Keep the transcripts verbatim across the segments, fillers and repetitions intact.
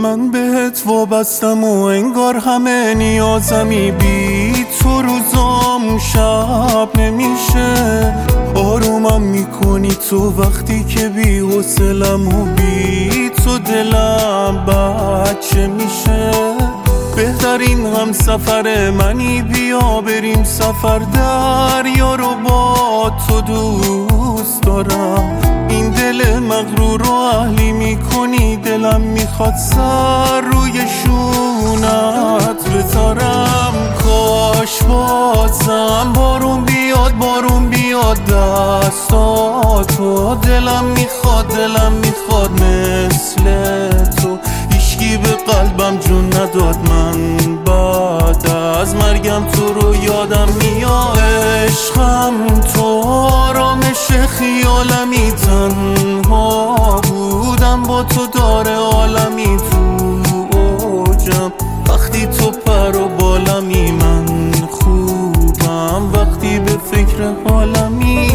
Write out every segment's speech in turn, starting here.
من بهت وابستم و انگار همه نیازمی، بی تو روزام شب نمیشه. آرومم میکنی تو وقتی که بی حوصلم و بی تو دلم بچه میشه. بهترین هم سفر منی، بیا بریم سفر، دریا رو با تو دوست دارم. این دل مغرور رو اهلی میکنی، دلم میخواد سر روی شونت بذارم. کاش بازم بارون بیاد، بارون بیاد دستاتو. دلم میخواد، دلم میخواد مثل تو. هیچکی به قلبم جون نداد، من بعد از مرگم تو رو یادم میاد. عشقم تو آرامش خیالمی، تنها بودم با تو داره عالمی. تو اوجم وقتی تو پر و بالمی، من خوبم وقتی به فکر حالمی.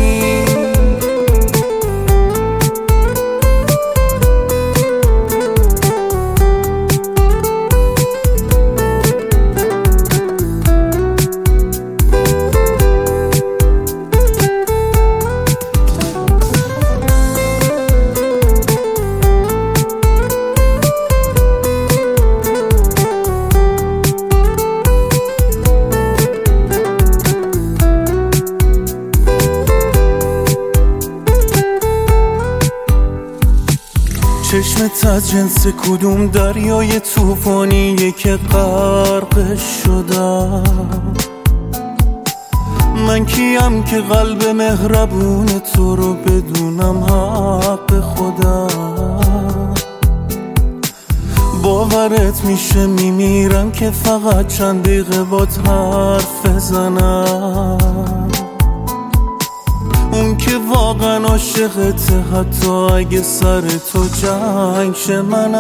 چشمت از جنس کدوم دریای طوفانیه که غرق شدم؟ من کیم که قلب مهربون تو رو بدونم حق خودم؟ باورت میشه میمیرم که فقط چند دقیقه بات حرف بزنم. اون که واقعا عاشقته حتی اگه سر تو جنگ شه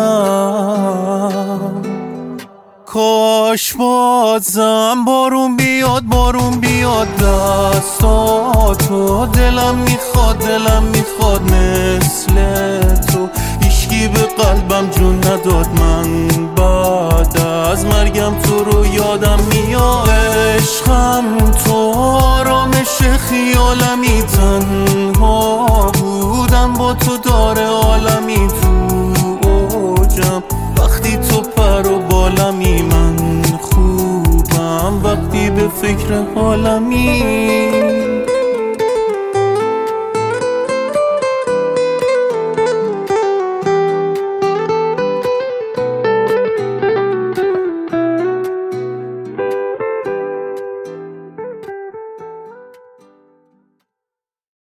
منم. کاش بازم بارون بیاد، بارون بیاد دستاتو. دلم میخواد، دلم میخواد مثل تو. هیچکی به قلبم جون نداد، من بعد از مرگم تو رو یادم میاد. عشقم تو آرامش خیالمی، تنها بودم با تو داره عالمی. تو اوجم وقتی تو پر و بالمی، من خوبم وقتی به فکر حالمی.